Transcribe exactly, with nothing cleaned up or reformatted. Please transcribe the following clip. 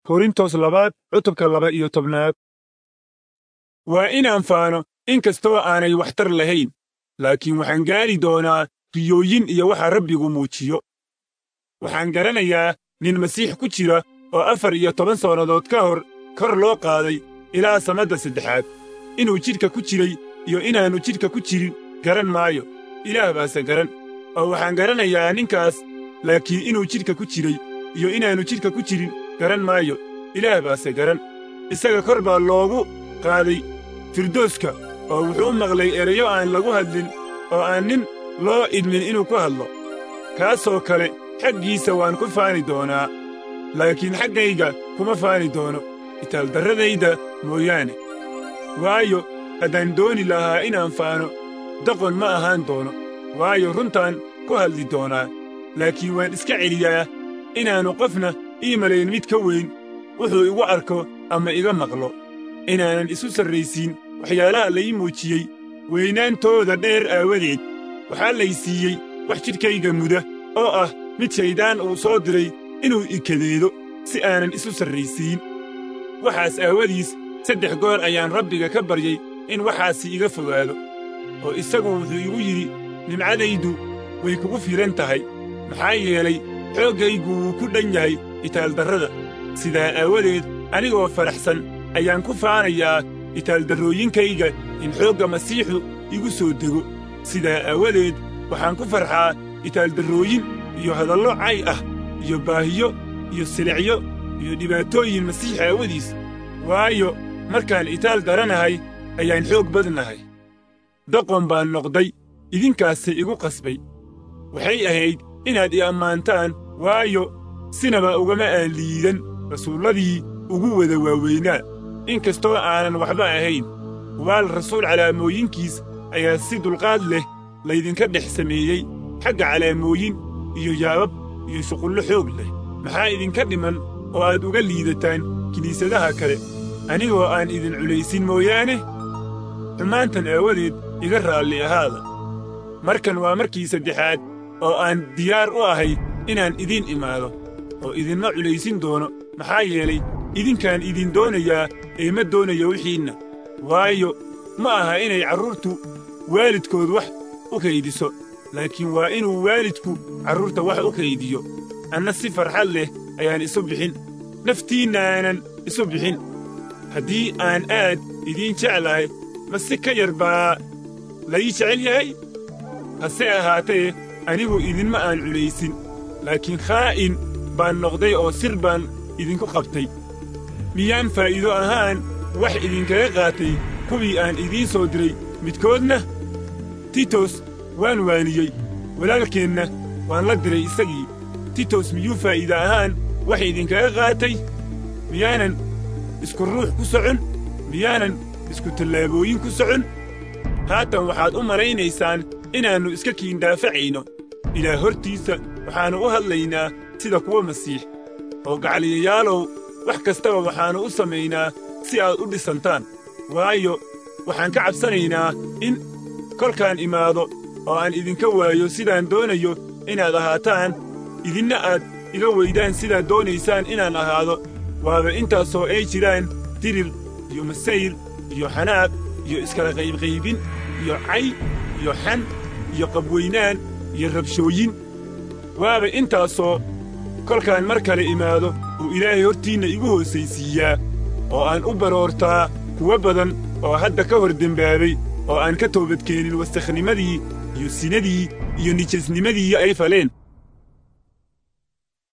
korintos labaad cutubka laba iyo tobnaad. waa inaan faano in kastoo aanay waxtar lahayn, laakiin waxaan gaari doonaa riyooyin iyo waxa rabbigu muujiyo. waxaan garanayaa nin masiix ku jira oo afar iyo toban sannadood ka hor kor loo qaaday ilaa samadda saddexaad. inuu jidhka ku jiray iyo inaannu jidhka ku jirin garan maayo, ilaah baase garan. oo waxaan garanayaa ninkaas, laakiin inuu jidhka ku jiray iyo inaannu jidhka ku jirin garan maayo, ilaah baase garan. isaga kor baa loogu qaaday firdooska, oo wuxuu u maqlay erayo aan lagu hadlin oo aan nin loo idmin inuu ku hadlo. kaasoo kale xaggiisa waan ku faani doonaa, laakiin xaggayga kuma faani doono, itaaldarradayda mooyaane. waayo haddaan dooni lahaa inaan faano, doqon ma ahaan doono, waayo runtaan ku hadli doonaa. laakiin waan iska celiyaa inaannu qofna ii malayn mid ka weyn wuxuu igu arko ama iga maqlo, inaanan isu sarraysiin waxyaalaha lai muujiyey weynaantooda dheer aawadeed. waxaa lay siiyey wax jidhkayga muda oo ah mid shayddaan uu soo diray inuu ikadeedo si aanan isu sarraysiin. waxaas aawadiis saddex goor ayaan rabbiga ka baryey in waxaasi iga fogaado. oo isagu wuxuu igu yidhi, nimcadaydu way kugu filan tahay, maxaa yeelay xooggaygu wuu ku dhan yahay itaaldarrada. sidaa aawadeed anigoo faraxsan ayaan ku faanayaa itaaldarrooyinkayga in xoogga masiixu igu soo dego. sidaa aawadeed waxaan ku farxaa itaaldarrooyin iyo hadallo cay ah iyo baahiyo iyo silicyo iyo dhibaatooyin masiix aawadiis. waayo markaan itaal daranahay ayaan xoog badnahay. doqon baan noqday, idinkaase igu qasbay. waxay ahayd inaad i ammaantaan, waayo sinaba ugama aan liidan rasuulladii ugu wada waaweynaa, in kastoo aanan waxba ahayn. waal rasuul calaamooyinkiis ayaa si dulqaad leh laydinka dhex sameeyey, xagga calaamooyin iyo yaabab iyo shuqullo xoog leh. maxaa idinka dhiman oo aad uga liidataan kiniisadaha kale, anigoo aan idin culaysin mooyaane? xumaantan aawadeed iga raalli ahaada. markan waa markii saddexaad oo aan diyaar u ahay inaan idiin imaado, oo idinma culaysin doono, maxaa yeelay idinkaan idin doonayaa ee ma doonayo wixiinna. waayo ma aha inay carruurtu waalidkood wax u kaydiso, laakiin waa inuu waalidku carruurta wax u kaydiyo. anna si farxad leh ayaan isu bixin, naftiinnaanan isu bixin. haddii aan aad idiin jeclahay, ma si ka yar baa lai jecel yahay? hase ahaatee anigu idinma aan culaysin, laakiin khaa'in baan noqday oo sir baan idinku qabtay. miyaan faa'iido ahaan wax idinkaga qaatay kuwii aan idiin soo diray midkoodna? titos waan waaniyey, walaalkeenna waan la diray isagii. titos miyuu faa'iida ahaan wax idinkaga qaatay? miyaanan isku ruux ku socon? miyaanan isku tallaabooyin ku socon? haatan waxaad u malaynaysaan inaannu iska kiindaafacayno. ilaah hortiisa waxaannu u hadlaynaa sida kuwa masiix. oo gacaliyayaalow, wax kastaba waxaannu u samaynaa si aad u dhisantaan. waayo waxaan ka cabsanaynaa in kolkaan imaado oo aan idinka waayo sidaan doonayo inaad ahaataan, idinna aad iga weydaan sidaad doonaysaan inaan ahaado. waaba intaasoo ay jiraan dirir iyo masayr iyo xanaaq iyo iskala qaybqaybin iyo cay iyo xan iyo qabweynaan iyo rabshooyin. waaba intaasoo kolkaan mar kale imaado uu ilaahay hortiinna igu hoosaysiiyaa, oo aan u baroortaa kuwa badan oo hadda ka hor dembaabay oo aan ka toobadkeenin wasaknimadii iyo sinadii iyo nijasnimadii ay faleen.